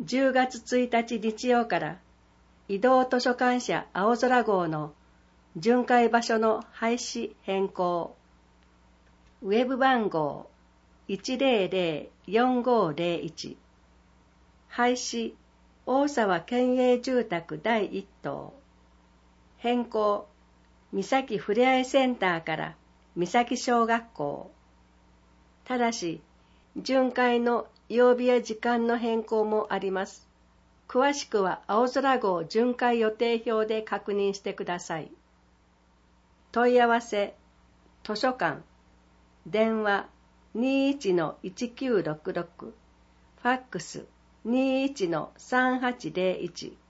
10月1日日曜から移動図書館社青空号の巡回場所の廃止変更。ウェブ番号 100-4501 廃止大沢県営住宅第1棟変更三崎ふれあいセンターから三崎小学校。ただし巡回の曜日や時間の変更もあります。詳しくは青空号巡回予定表で確認してください。問い合わせ図書館電話 21-1966 ファックス 21-3801